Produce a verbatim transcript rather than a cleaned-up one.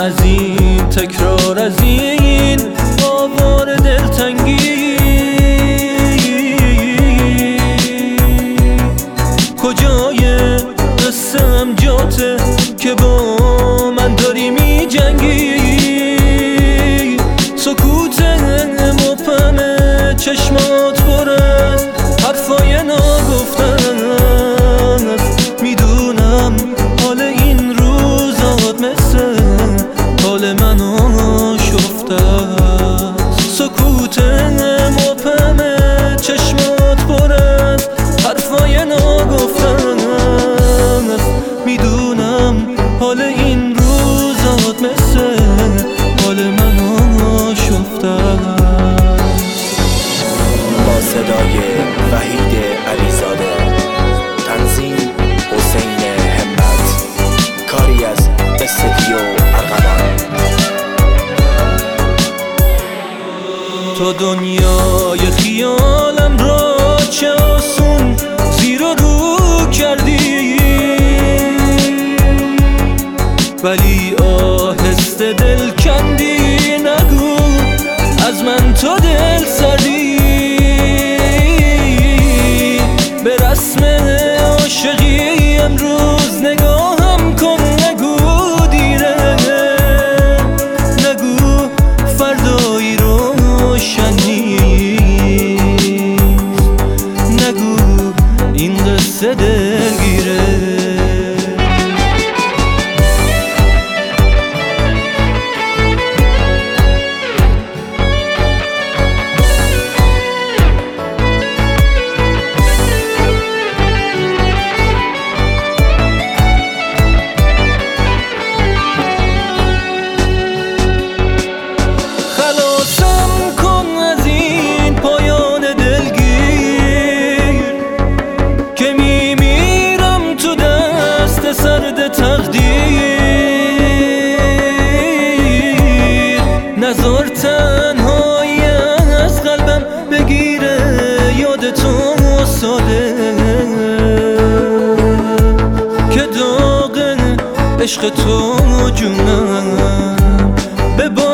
از این تکرار، از این آوار دلتنگی. کجای قصه‌ام جاته که با من داری می جنگی؟ سکوت مبهم چشمات پر از حرفای ناگفتن است. میدونم حال این روزات مثل حال من آشفته است. سکوت مبهم چشمات پر از حرفای ناگفتن است. میدونم حال این روزات مثل حال من آشفته است. با صدای وحید علیزاده، تنظیم حسین همت، کاری از استودیو ارغوان. تو دنیای خیالم را چه آسون زیر و رو کردی، ولی آهسته دل کندی. نگو از من تو دل سردی، به رسم عاشقی امروز نگاهم کن. نگو دیره، نگو فردایی روشن نیست، نگو این قصه دلگیره. نذار تنهایی از قلبم بگیره یاد تو ساده، که داغ عشق تو جونم به